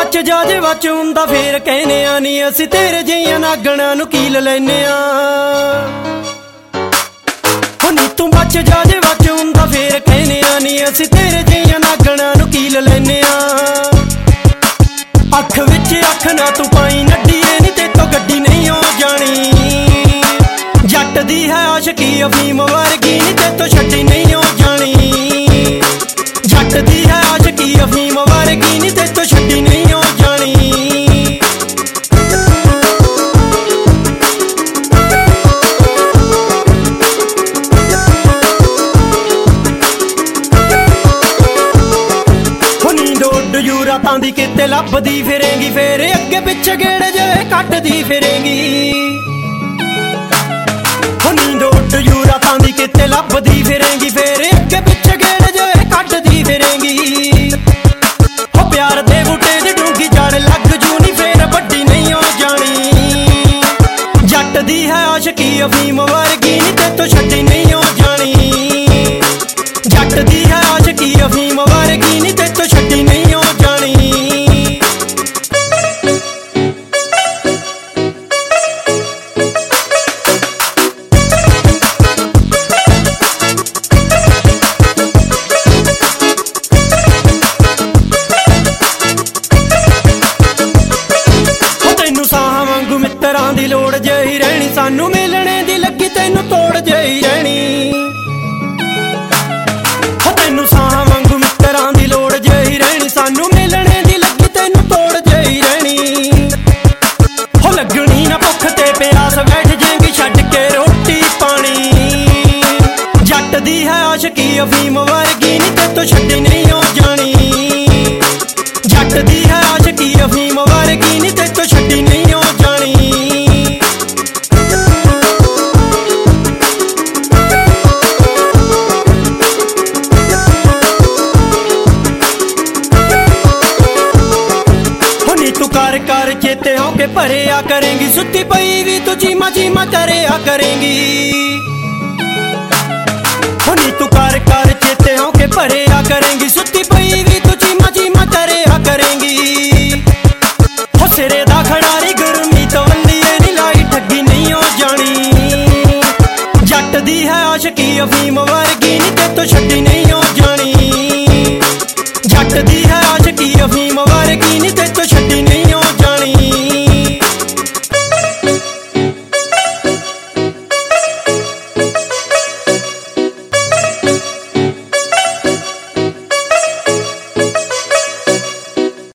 बच जा जे बच हुंदा फेर कहने आ नी असीं तेरे जिहियां नागणां नूं कील लैने आ। नी तू बच जा जे बच हुंदा फेर कहने आ नी असीं तेरे जिहियां नागणां नूं कील लैने आ। अख विच अख ना तू पाई नड्डीए नी तेतों गड्डी नहीं हो जानी। जट दी है आशिकी अफीम वर्गी नी तेतों छड्डी नहीं हो जानी। जट दी है आशिकी अफीम वर्गी नी तेतों छड्डी नहीं हो जानी। रातां दी किते लभदी फिरेंगी फेर अगे पिछे गेड़े जे कटदी फिरेंगी। नींद उठ जू रातां दी किते लभदी फिरेंगी फेर अगे पिछे गेड़े जे कटदी फिरेंगी। हो प्यार दे बूटे दी डूंगी जड़ लग जू नी फेर वड्डी नहीं हो जानी। जट दी है आशिकी अफीम वर्गी नी तेतों छड्डी नहीं हो जानी। जट दी है आशिकी अफीम वर्गी नी तेतों छड्डी नहीं हो जानी। मित्रां दी लोड़ जही रहनी सानू मिलने दी लगी तैनू तोड़ जही रहनी। तैनू साह वांगू मित्रां दी लोड़ जही रहनी सानू मिलने दी लगी तैनू तोड़ जही रहनी। हो लगनी ना भुख ते प्यास बैठ जाएंगी छड्ड के रोटी पानी। जट दी है आशिकी अफीम वर्गी नी तेतों छड्डी नहीं हो जानी। जट दी है आशिकी अफीम वर्गी नी तेतों छड्डी नहीं हो जानी। कर कर चेते होके भरे आ करेंगी सुती पई भी तू चीमा चीमा करे आ करेंगी। नी तू कर कर चेते होके भरे आ करेंगी सुती पई भी तू चीमा चीमा करे आ करेंगी। हो सिरे दा खड़ारी गुरमी तो वल्लीए नी लाई ठगी नहीं हो जानी। जट दी है आशिकी अफीम वर्गी नी तेतों छड्डी नहीं हो जानी। जट दी है आशिकी अफीम वर्गी नी